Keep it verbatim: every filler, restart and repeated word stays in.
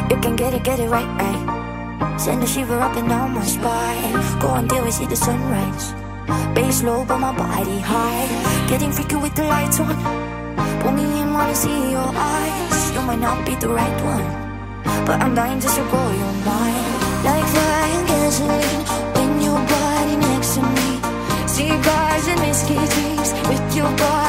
You can get it, get it right, right. Send a shiver up and down my spine. Go until we see the sunrise. Base low but my body high. Getting freaky with the lights on. Pull me in, wanna see your eyes. You might not be the right one, but I'm dying just to blow your mind. Like flying gasoline when your body next to me. Cigars and whiskey drinks with your body